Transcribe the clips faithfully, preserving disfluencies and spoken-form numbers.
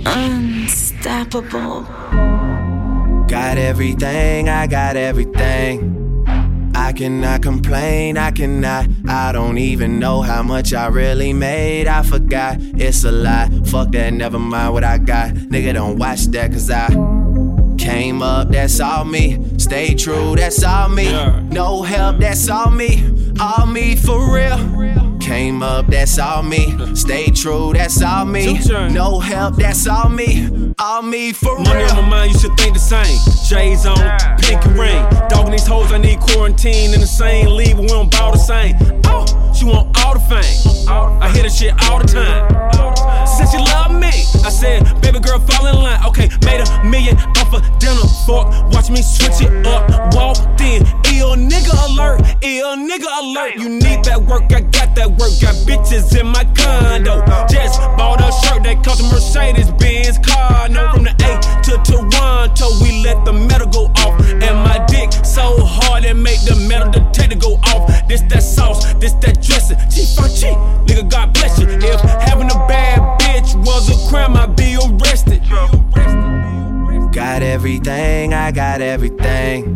Unstoppable. Got everything, I got everything. I cannot complain, I cannot. I don't even know how much I really made. I forgot, it's a lie. Fuck that, never mind what I got. Nigga, don't watch that, cause I came up, that's all me. Stay true, that's all me. No help, that's all me. All me for real. Came up, that's all me. Stay true, that's all me. No help, that's all me. All me for real. Money on my mind, you should think the same. J's on, pinky ring. Dogging these hoes, I need quarantine in the same league, but we don't ball the same. Oh, she want all the fame. I hear that shit all the time. She said she love me. I said, baby girl, fall in line. Okay, made a million off a dinner fork. Watch me switch it up. Walked in, ill nigga alert. Ill nigga alert. You need that work, I got that work. Got bitches in my condo. Just bought a shirt that cost a Mercedes-Benz car. No, from the A to Toronto, we let the metal go off. And my dick so hard it make the metal detector go off. This that sauce, this that dressing. Cheap for cheap, nigga, God bless you. If having a bad bitch was a crime, I'd be arrested. Got everything, I got everything.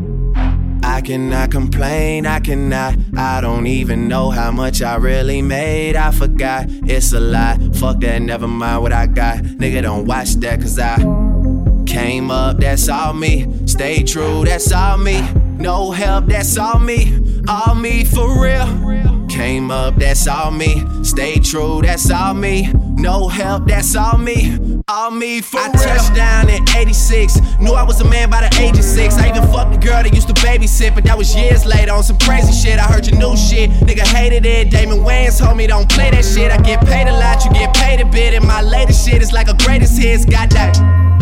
I cannot complain, I cannot. I don't even know how much I really made. I forgot, it's a lie. Fuck that, never mind what I got. Nigga, don't watch that, cause I came up, that's all me. Stay true, that's all me. No help, that's all me. All me for real. Came up, that's all me. Stay true, that's all me. No help, that's all me. All me for I real. I touched down in eighty-six. Knew I was a man by the age of six. I even fucked a girl that used to babysit, but that was years later on some crazy shit. I heard your new shit, nigga hated it. Damon Wayans told me don't play that shit. I get paid a lot, you get paid a bit. And my latest shit is like a greatest hits. Got that.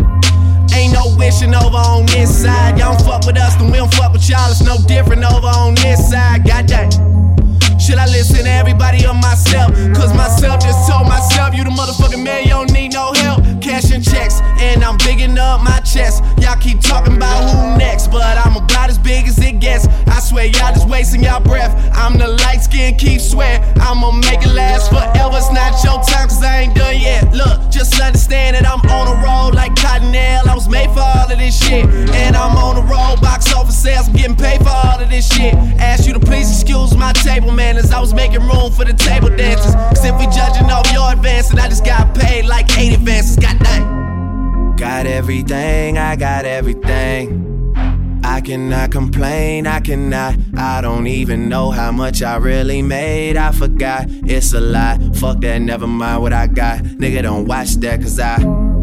Ain't no wishing over on this side. Y'all don't fuck with us, then we don't fuck with y'all. It's no different over on this side. Got that. Should I listen to everybody or myself? Cause myself just told myself, you the motherfucking man, you don't need no help. Cashing checks, and I'm bigging up my chest. Y'all keep talking about who next, but I'm about as big as it gets. I swear y'all just wasting y'all breath. I'm the light skin, keep swear I'ma make it last forever. It's not your time, cause I ain't done yet. Look, just understand that I'm on a roll like Cottonelle. I was made for all of this shit, and I'm on the road, box office sales, I'm getting paid for all of this shit. Ask you to please excuse my table manners. I was making room for the table dancers. Cause if we judging off your advancing, I just got paid like eight advances. God dang. Got everything, I got everything. I cannot complain, I cannot. I don't even know how much I really made. I forgot, it's a lie. Fuck that, never mind what I got. Nigga, don't watch that, cause I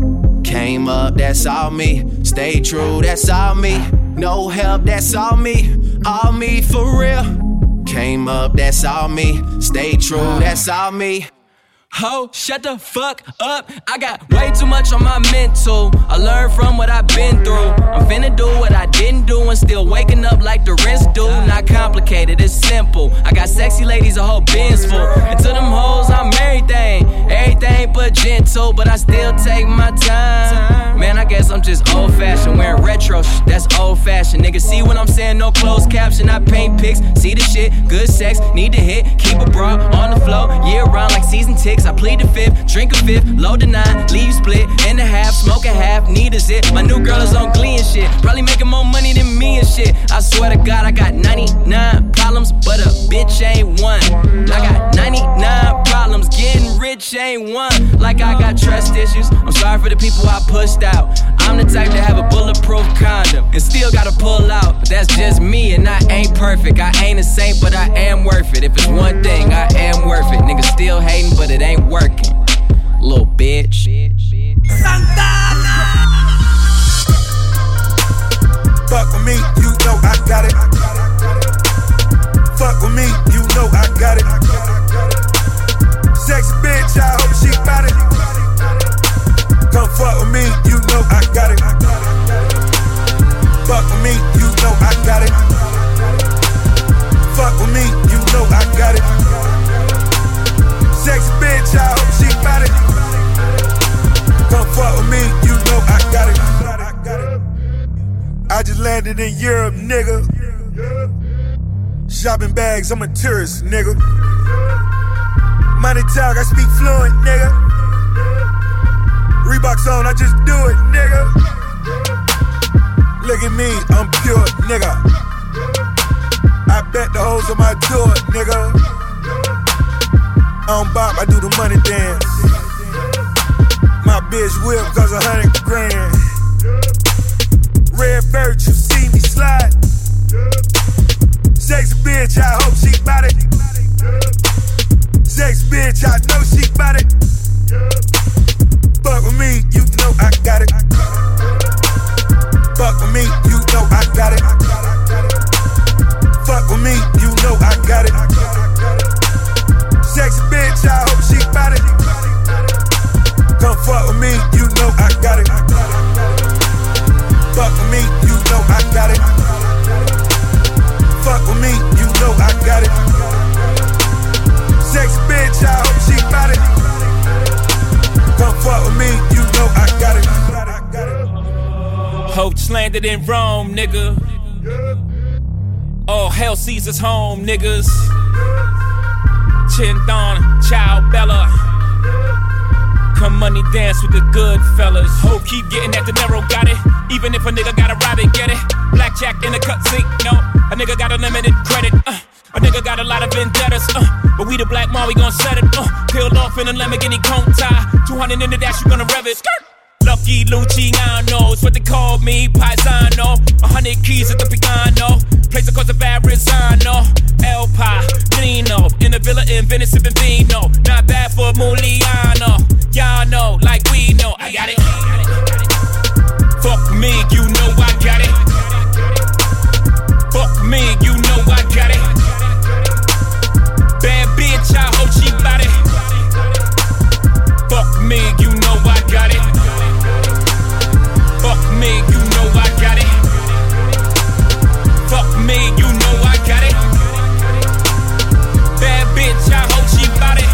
came up, that's all me. Stay true, that's all me. No help, that's all me. All me for real. Came up, that's all me. Stay true, that's all me. Ho, shut the fuck up. I got way too much on my mental. I learned from what I've been through. I'm finna do what I didn't do and still waking up like the rest do. Not complicated, it's simple. I got sexy ladies, a whole bin's full. And to them hoes, I'm everything. Everything but gentle, but I still take my time. Man, I guess I'm just old fashioned. Wearing retro shit, that's old fashioned. Nigga, see what I'm saying? No closed caption. I paint pics, see the shit. Good sex, need to hit. Keep a bra on the floor. Year round like season ticks. I plead the fifth, drink a fifth, load the nine, leave split in the half, smoke a half, need a zip. My new girl is on Glee and shit, probably making more money than me and shit. I swear to God, I got ninety-nine problems, but a bitch ain't one. I got ninety-nine problems, getting rich ain't one. Like I got trust issues, I'm sorry for the people I pushed out. I'm the type to have a bulletproof condom and still gotta pull out, but that's just me and I ain't perfect. I ain't a saint, but I am worth it. If it's one thing, I am worth it. Niggas still hating, but it ain't working. Little bitch. Santana! Fuck with me, you know I got it. Fuck with me, you know I got it. Sexy bitch, I hope she got it. Come fuck with me, you know I got it. Fuck with me, you know I got it. Fuck with me, you know I got it. Sexy bitch, I hope she got it. Come fuck with me, you know I got it. I just landed in Europe, nigga. Shopping bags, I'm a tourist, nigga. Money talk, I speak fluent, nigga. Reeboks on, I just do it, nigga. Look at me, I'm pure, nigga. I bet the hoes on my tour, nigga. I don't bop, I do the money dance. My bitch whip cause a hundred grand. Red bird, you see me slide. Sexy bitch, I hope she bout it. Sexy bitch, I know she bout it. Fuck with me, you know I got it. Fuck with me, you know I got it. Fuck with me, you know I got it. Sexy bitch, I hope she bout it. Come fuck with me, you know I got it. Fuck with me, you know I got it. Fuck with me, you know I got it. Sexy bitch, I hope she bout it. Come fuck with me, you know I got it. Hope landed in Rome, nigga. All hell Caesar's home, niggas. Chin Don, Ciao Bella. Come money dance with the good fellas. Hope keep getting that dinero, got it. Even if a nigga gotta rob it, get it. Blackjack in the cut sink, no. A nigga got unlimited credit, uh. A nigga got a lot of vendettas, uh. But we the black mom, we gon' set it, uh. Peeled off in a Lamborghini cone tie. two hundred in the dash, you gonna rev it. Skirt. Lucky Luciano, it's what they call me, Paisano. A hundred keys at the piano. Place across the Verrazano. El Padrino, in the villa in Venice sipping vino. Not bad for Muliano. Y'all know, like we know, I got it. Fuck me, you know I got it. Fuck me, you know I got it. Bad bitch, I hope she bout it. Fuck me, you know I got it. Fuck me, you know I got it. Fuck me, you know I got it. Bad bitch, I hope she bout it.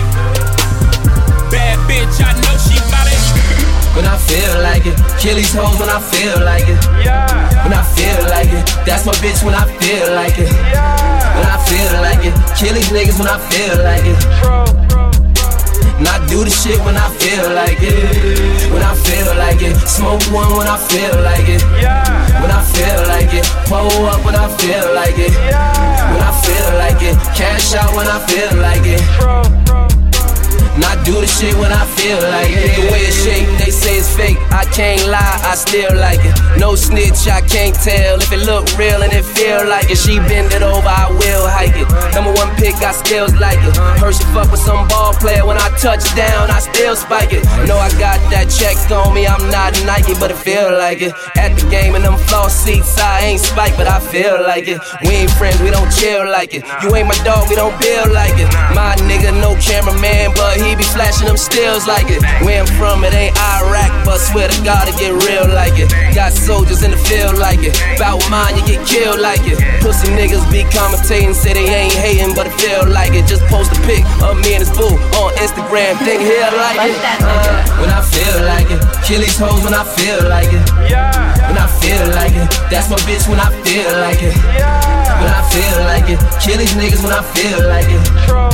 Bad bitch, I know she bout it. When I feel like it, kill these hoes when I feel like it. Yeah. When I feel like it, that's my bitch when I feel like it. Yeah. When I feel like it, kill these niggas when I feel like it. Bro, bro. And I do the shit when I feel like it. When I feel like it, smoke one when I feel like it. Yeah. When I feel like it, pull up when I feel like it. Yeah. When I feel like it, cash out when I feel like it. Bro, bro. And I do the shit when I feel like it. The way it shake, they say it's fake. I can't lie, I still like it. No snitch, I can't tell if it look real and it feel like it. She bend it over, I will hike it. Number one pick, got skills like it. Heard she fuck with some ball player. When I touch down, I still spike it. Know I got that check on me, I'm not Nike, but it feel like it. At the game in them floor seats, I ain't spike, but I feel like it. We ain't friends, we don't chill like it. You ain't my dog, we don't build like it. My nigga, no cameraman, but he be flashing them stills like it. Where I'm from, it ain't Iraq, but swear to God, it get real like it. Got soldiers in the field like it. Bout mine, you get killed like it. Pussy niggas be commentating, say they ain't hating, but it feel like it. Just post a pic of me and his boo on Instagram, think he'll like it. Uh, when I feel like it, kill these hoes when I feel like it. When I feel like it, that's my bitch when I feel like it. When I feel like it, kill these niggas when I feel like it.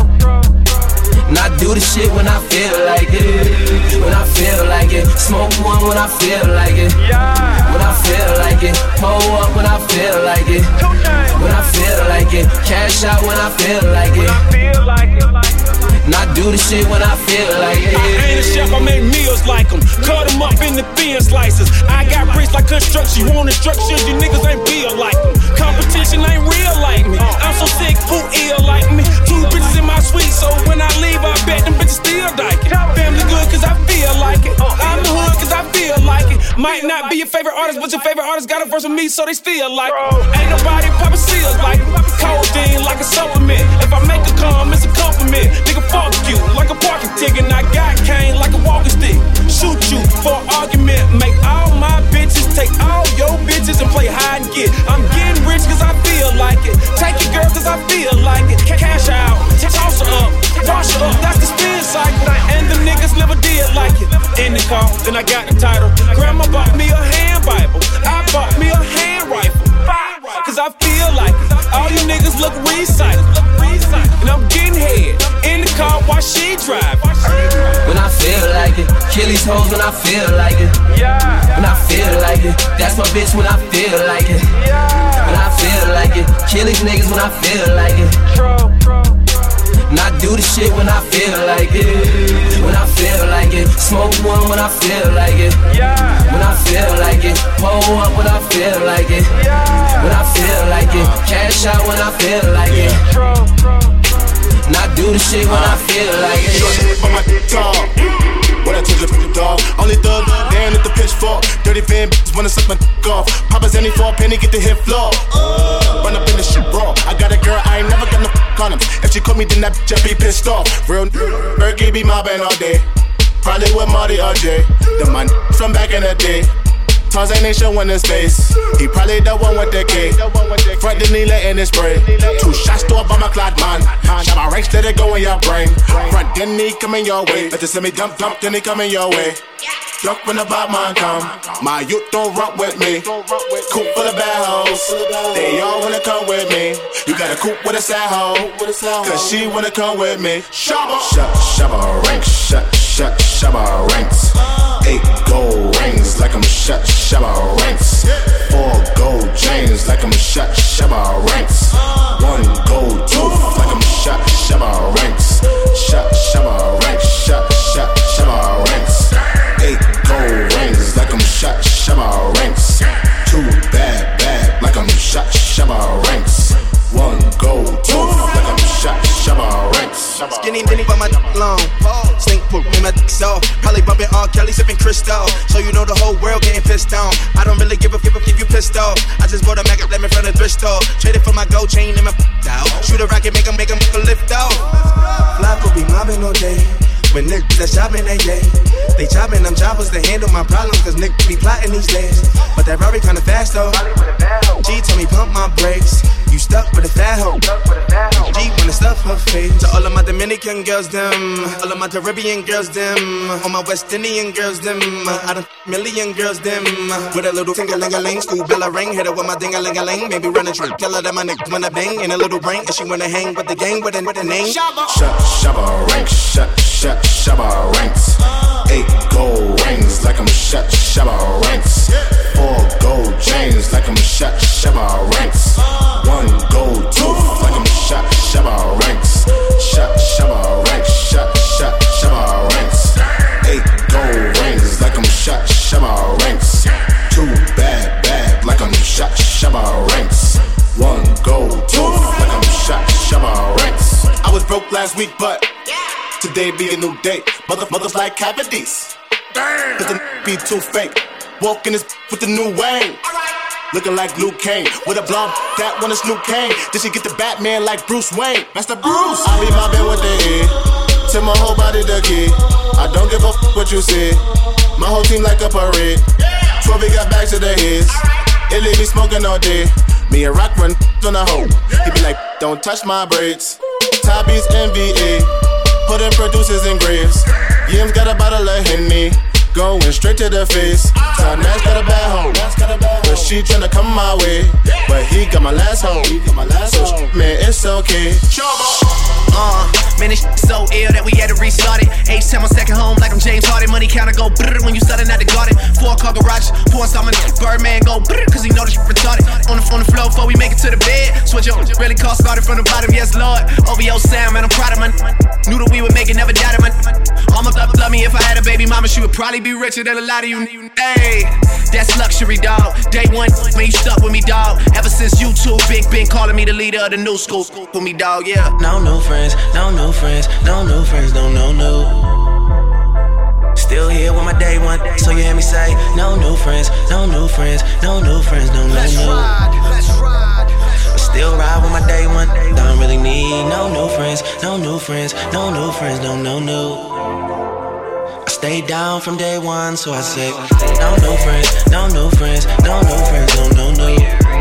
And I do the shit when I feel like it. When I feel like it, smoke one when I feel like it. When I feel like it, pull up when I feel like it. When I feel like it, cash out when I feel like it. And I do the shit when I feel like it. I ain't a chef, I make meals like them. Cut them up in the thin slices. I got bricks like construction. You want instructions, you niggas ain't built like them. Competition ain't real like me. I'm so sick, who ill like me? Two bitches in my suite, so when I leave, I bet them bitches still like it. Family good cause I feel like it. I'm the hood cause I feel like it. Might not be your favorite artist, but your favorite artist got a verse with me, so they still like it. Ain't nobody poppin' seals like it. Codeine like a supplement. If I make a come, it's a compliment. Nigga, fuck you like a parking ticket. And I got cane like a walking stick. Shoot you for argument. Make all my bitches take all your bitches and play hide and get. I'm getting rich cause I feel like it. Take your girl cause I feel like it. Cash out, toss her up, wash her up. That's the spin cycle. And the niggas never did like it. In the car, then I got the title. Grandma bought me a hand Bible. I bought me a hand rifle. Cause I feel like it. All you niggas look recycled. And I'm getting head in the car while she drive. When I feel like it, kill these hoes when I feel like it. When I feel like it, that's my bitch when I feel like it. When I feel like it, kill these niggas when I feel like it. And I do the shit when I feel like it. When I feel like it, smoke one when I feel like it. When I feel like it, pull up when I feel like it. When I feel like it, cash out when I feel like it. And I do the shit when I feel like it. Short on my dog. What I told you, the dog. Only thug, damn at the pitchfork. Dirty van bitches wanna suck my dick off. Papa's any for a penny, get the hit floor. Uh, run up in the shit raw. I got a girl, I ain't never got no condoms. If she call me, then that bitch I be pissed off. Real Berkey be mobbing all day. Probably with Marty or Jay. The man from back in the day. Tarzan ain't showing his face. He probably the one with the K. Front the knee letting it spray. Two shots to a bomber clad man. Shot my ranks, let it go in your brain. Front then he coming your way. Let the semi dump dump, then he coming your way. Drunk when the bad man come. My youth don't rock with me. Coop full of bad hoes. They all wanna come with me. You got a coop with a sad hoe. Cause she wanna come with me. Shabba, shabba, shabba ranks. Shut, shut, shabba ranks. Eight gold rings like I'm shut, shabba ranks. Four gold chains like I'm shut, shabba ranks. One gold tooth like I'm shut, shabba ranks. Shut, shabba ranks. Shut, shut, shabba ranks. Eight gold rings like I'm shut, shabba ranks. Two bad, bad like I'm shut, shabba ranks. One gold tooth like I'm shut, shabba ranks. Skinny mini but my long. Stink poop with my dick soft. Probably bumping R. Kelly sipping Cristal. So you know the whole world getting pissed on. I don't really give a give a give you pissed off. I just bought a Mac let me front of Bristol. Traded for my gold chain and my out. Shoot a rocket, make 'em make 'em make a lift off. Flacco be mobbing all day. When niggas that shopping, they yay. They chopping them choppers to handle my problems, cause niggas be plotting these days. But that Rari kinda fast though. G told me pump my brakes. You stuck with a fat hoe. G wanna stuff her face. To all of my Dominican girls, them. All of my Caribbean girls, them. All my West Indian girls, them. I done million girls, them. With a little ting-a-ling-a-ling, school bell a ring. Hit her with my ding-a-ling-a-ling. Maybe run a trick, tell her that my niggas wanna bang. In a little brain, and she wanna hang with the gang with a, with a name. Shut, shabba ranks, shut, shut, shabba ranks. Eight gold rings like I'm shut, shabba ranks. Four gold chains like I'm shut, shabba ranks. One gold tooth like I'm shut, shabba ranks. Shut, shabba ranks, shut, shut, shabba ranks. Eight gold rings like I'm shut, shabba ranks. Two bad, bad like I'm shut, shabba ranks. One gold tooth like I'm shut, shabba ranks. I was broke last week, but today be a new day. Mother, mothers like cavities. Cause the be too fake. Walking this with the new Wayne. Looking like Luke Kane. With a blonde, that one is Luke Kane. Did she get the Batman like Bruce Wayne? Master Bruce. I be mobbing with the head. Till my whole body the key. I don't give a f what you say. My whole team like a parade. twelve got bags to their heads. It leave me smoking all day. Me and Rock run on the hoe. He be like, don't touch my braids. Tabby's N B A. Putting producers in graves. Yim's got a bottle of Henny. Going straight to the face. Top Nash got a bad hoe. But she tryna come my way. But he got my last hoe. So man, it's okay. Uh, man, this so ill that we had to restart it. H-Town, my second home, like I'm James Harden. Money counter go brrr when you starting at the garden. Four car garage, pouring some in the Birdman go brrr, cause he know this shit retarded. On the, on the floor before we make it to the bed. Switch up, really call started from the bottom, yes Lord. O V O sound, man, I'm proud of my. Knew that we would make it, never doubted my. Almost love, love me if I had a baby mama, she would probably be richer than a lot of you. Hey, that's luxury, dog. Day one, man, you stuck with me, dog. Ever since YouTube, Big been calling me the leader of the new school. With me, dog, yeah. No new friends, no new friends, no new friends, no, no, no. Still here with my day one, so you hear me say, no new friends, no new friends, no new friends, no, no, Let's no. ride, let's ride. I still ride with my day one, don't really need no new friends, no new friends, no new friends, no, no, no. I stayed down from day one, so I say, no new friends, no new friends, no new friends, no, no, no.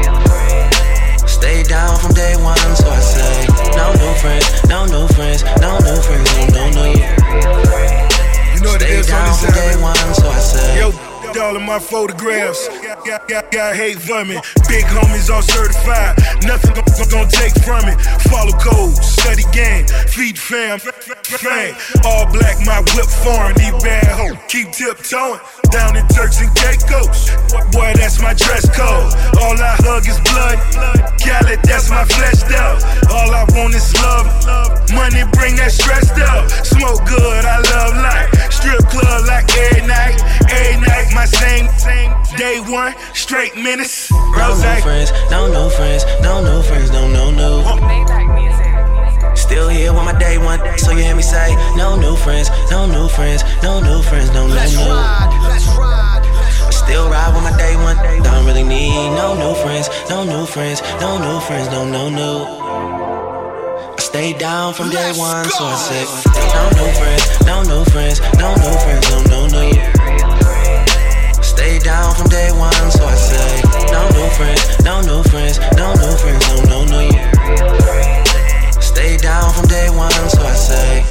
Stay down from day one, so I say, no new friends, no new friends, no new friends, no, no, no. You know what it Stay is, down from day one, so I say, Yo, all of my photographs. Got, got, got, got hate for me. Big homies all certified. Nothing gon' gon' gon' take from it. Follow code, study gang, feed fam, fam. All black, my whip foreign. These bad hoes keep tiptoeing down in Turks and Caicos. Boy, that's my dress code. All I hug is blood. Cali, that's my flesh though. All I want is love. Money bring that stress though. Smoke good, I love life. Strip club like every night. Every night, my same, same day one. Straight minutes. No new friends, no new friends, no new friends, no, no, no. Still here with my day one, so you hear me say, no new friends, no new friends, no new friends, no, no, no. Let's ride, let's ride. I still ride with my day one, don't really need no new friends, no new friends, no new friends, no, no, no. I stayed down from day one, so I said, no new friends, no new friends, no new friends, no, no, no. I stayed down from day one, so I say, no new friends, no new friends, no new friends, no, no, no. Stay down from day one, so I say.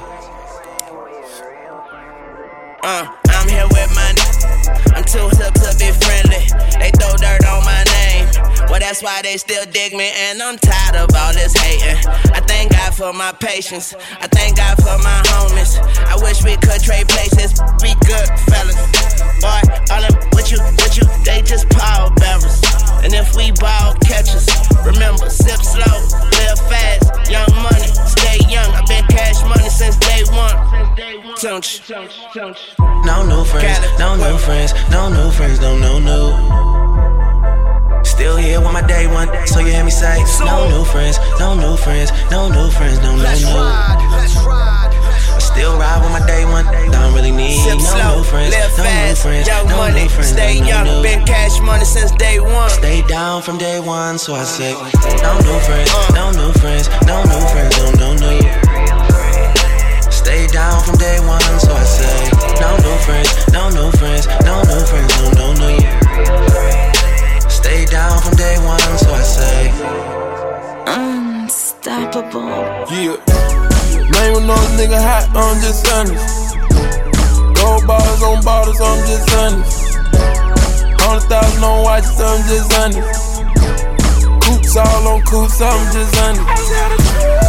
Uh, I'm here with my n- I'm too hip to be friendly. They throw dirt on my name. Well, that's why they still dig me, and I'm tired of all this hating. I thank God for my patience. I thank God for my homies. I wish we could trade places. Be good fellas. Boy, all them with you, with you, they just power bearers. And if we ball catchers, remember, sip slow, live fast. Young money, stay young. I've been cash money since day one. Don't you? No new friends, no new friends, no new friends, no, no, no. Still here with my day one, so you hear me say, no new friends, no new friends, no new friends, no, no, no. I still ride with my day one, don't really need Sip no slow, new friends, live no fast, new friends, young no money, new friends, stay no, young, no, no. been cash money since day one. Stay down from day one, so I say, no new friends, no new friends, no new friends, no, no, no. Stay down from day one, so I say, no new friends, no new friends, no new friends, no, no, no. Stay down from day one, so I say, unstoppable. Yeah, name another nigga hot, I'm just honest. Gold bottles on bottles, I'm just honest. Hundred thousand on watches, I'm just honest. Coops all on coops, I'm just honest.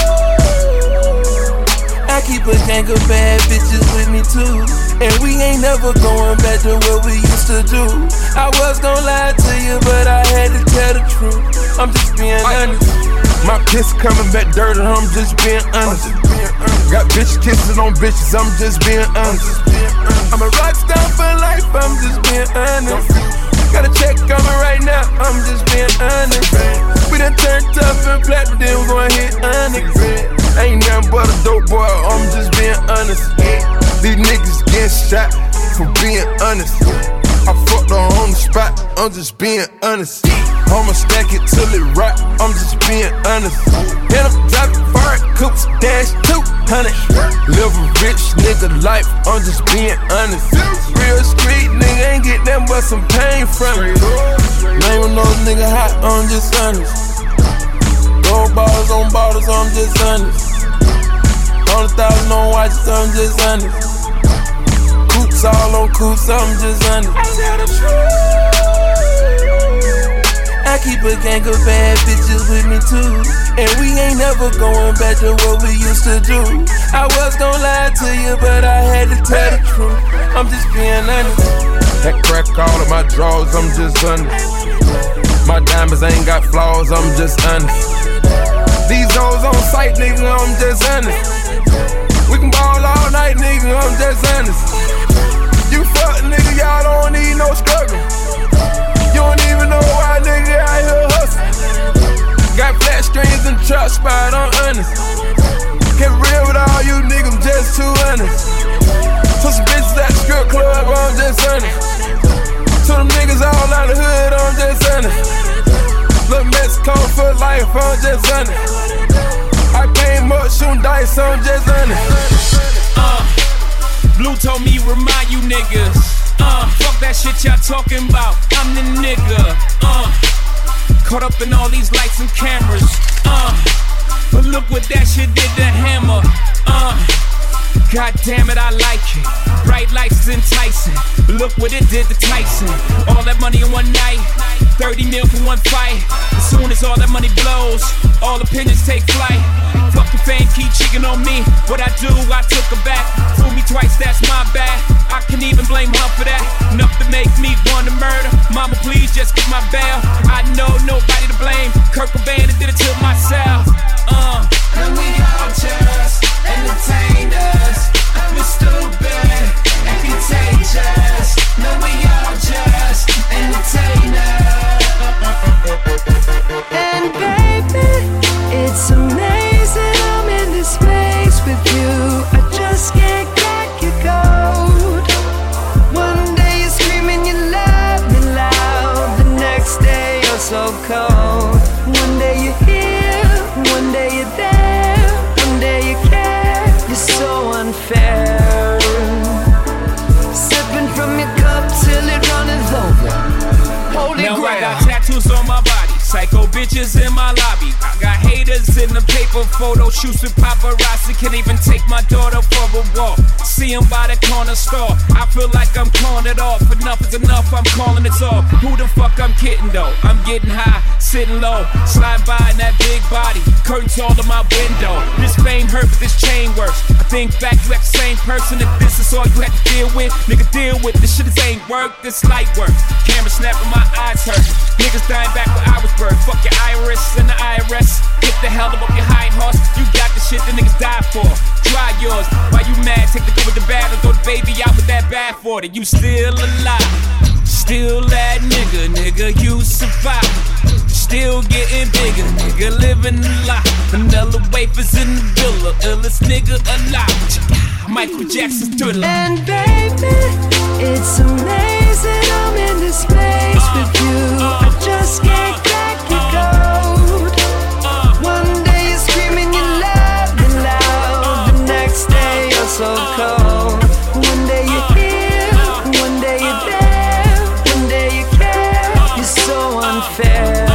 I keep a gang of bad bitches with me too. And we ain't never going back to what we used to do. I was gon' lie to you, but I had to tell the truth. I'm just being honest. My piss coming back dirty, I'm just being honest. Got bitches kissing on bitches, I'm just being honest. I'm a rock star for life, I'm just being honest. Got a check coming right now, I'm just being honest. We done turned tough and platinum, then we gon' hit honest. Ain't nothing but a dope boy, I'm just being honest. These niggas getting shot for being honest. I fucked her on the spot, I'm just being honest. I'ma stack it till it rock, I'm just being honest. Then I'm dropping fire coops, dash two hundred. Live a rich nigga life, I'm just being honest. Real street nigga ain't get nothing but some pain from it. Name another nigga hot, I'm just honest. Gold bottles on bottles, I'm just honest. Hundred thousand on watches, I'm just honest. Coops all on coops, I'm just honest. I keep a gang of bad bitches with me too. And we ain't never going back to what we used to do. I was gon' lie to you, but I had to tell the truth. I'm just being honest. That crack all of my drawers, I'm just honest. My diamonds ain't got flaws, I'm just honest. These hoes on sight, nigga, I'm just honest. We can ball all night, nigga, I'm just honest. You fuck, nigga, y'all don't need no struggle. You don't even know why, nigga, out here hustling. Got flat strings and trap spot, I'm honest. Get real with all you niggas, I'm just too honest. To some bitches at the strip club, I'm just honest. To them niggas all out the hood, I'm just honest. Look, Mexico for life, I'm just honest. I came up shooting dice, I'm just honest. Uh, Blue told me remind you niggas. Uh, fuck that shit y'all talking about. I'm the nigga. Uh, caught up in all these lights and cameras. Uh, but look what that shit did to Hammer. Uh, God damn it, I like it. Bright lights entice Tyson. Look what it did to Tyson. All that money in one night, thirty mil for one fight. As soon as all that money blows, all opinions take flight. Fuck the fame, keep cheating on me. What I do, I took her back. Fool me twice, that's my bad. I can even blame her for that. Enough to make me want to murder. Mama, please just get my bail. I know nobody to blame. Kurt Cobain did it to myself. Uh. And we all just entertainers. We're stupid and contagious. No, we all just entertainers. And baby, it's amazing I'm in this space with you. I just can't crack your code. One day you're screaming you love me loud. The next day you're so cold. One day you're here, one day you're there, one day you care. You're so unfair. Sipping from your cup till it runneth over. Holy now grail. I got tattoos on my body, psycho bitches in my lobby. I got haters in the paper photo shoots with paparazzi. Can't even take my daughter for a walk. See him by the corner store. I feel like I'm calling it off. Enough is enough, I'm calling it off. Who the fuck I'm kidding though? I'm getting high, sitting low, slide by in that big body. Curtains all in my window. This fame hurt, but this chain works. I think back, you act the same person. If this is all you had to deal with, nigga, deal with this shit. This ain't work, this light work. Camera snapping, my eyes hurt. Niggas dying back where I was birthed. Fuck your iris and the I R S. Get the hell up off your hind horse. You got the shit that niggas die for. Try yours. Why you mad? Take the good with the bad and throw the baby out with that bad for it. You still alive. Still that nigga, nigga, you survive. Still getting bigger, nigga, living a lot. Vanilla wafers in the villa, illest nigga alive. Michael Jackson's Thriller. And baby, it's amazing I'm in this space with you. I just can't crack your code. One day you're screaming you love me loud. The next day you're so cold. One day you're here, one day you're there, one day you care. You're so unfair.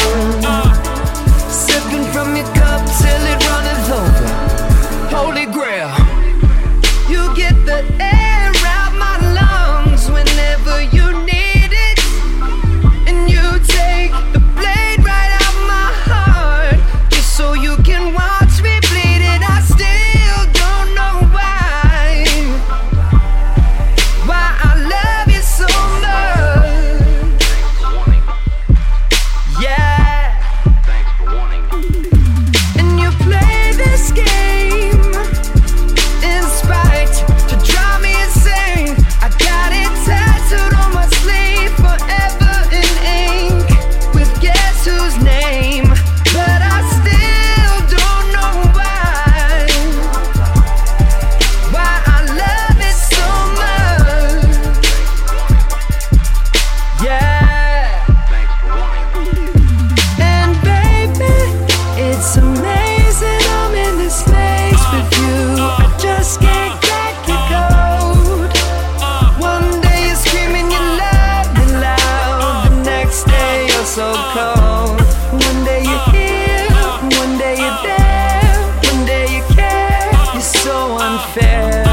Sipping from your cup till it runneth over. Holy grail. You get the air out my lungs whenever you need it. And you take the blade right out my heart just so you can watch me bleed it. I still don't know why Why I love you so much. Yeah. And you play this game in spite to drive me insane. I got it tattooed on my sleeve, forever in ink, with guess whose name. But I still don't know why Why I love it so much. Yeah. And baby, it's amazing I'm in this space with you. I just can't crack your code. One day you're screaming you love me loud. The next day you're so cold. One day you're here, one day you're there, one day you care. You're so unfair.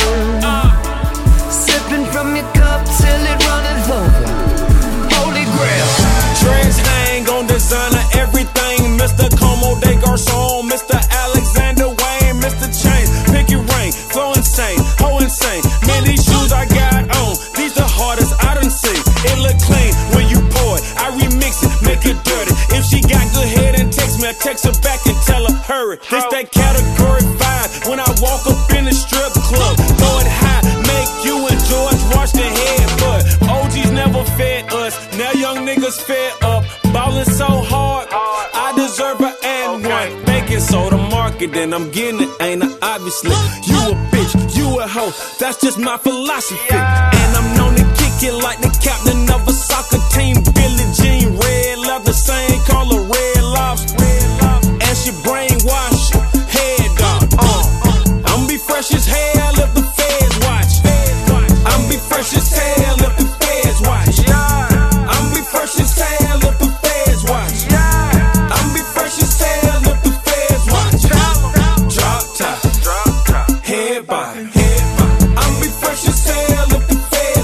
Sipping from your cup till it runneth over. Holy grail. Trends hang on designer everything. Mister Como de Garçon, Mister Alexander Wayne, Mister Chain, Picky Ring, flow insane, ho insane. Man, these shoes I got on, these the hardest I done seen. It look clean when you pour it, I remix it, make it dirty. If she got good head and text me, I text her back and tell her hurry. This that category five when I walk up in the strip club. Throw it high, make you and George wash their head, but O Gs never fed us. Now young niggas fed up, ballin' so hard, I deserve an and one. Baking soda marketing, I'm getting it, ain't I? Obviously, you a bitch, you a hoe, that's just my philosophy. And I'm known to kick it like the captain of a soccer team. Billie Jean, red leather, same color, red lobster. And she brainwash, head dog. Uh, I'm be fresh as hell if the feds watch. I'm be fresh as hell if the feds watch. I'm be fresh as hell if the feds watch. I'm be fresh as hell if the feds watch. Drop top, head bop. I'm be fresh as hell if the feds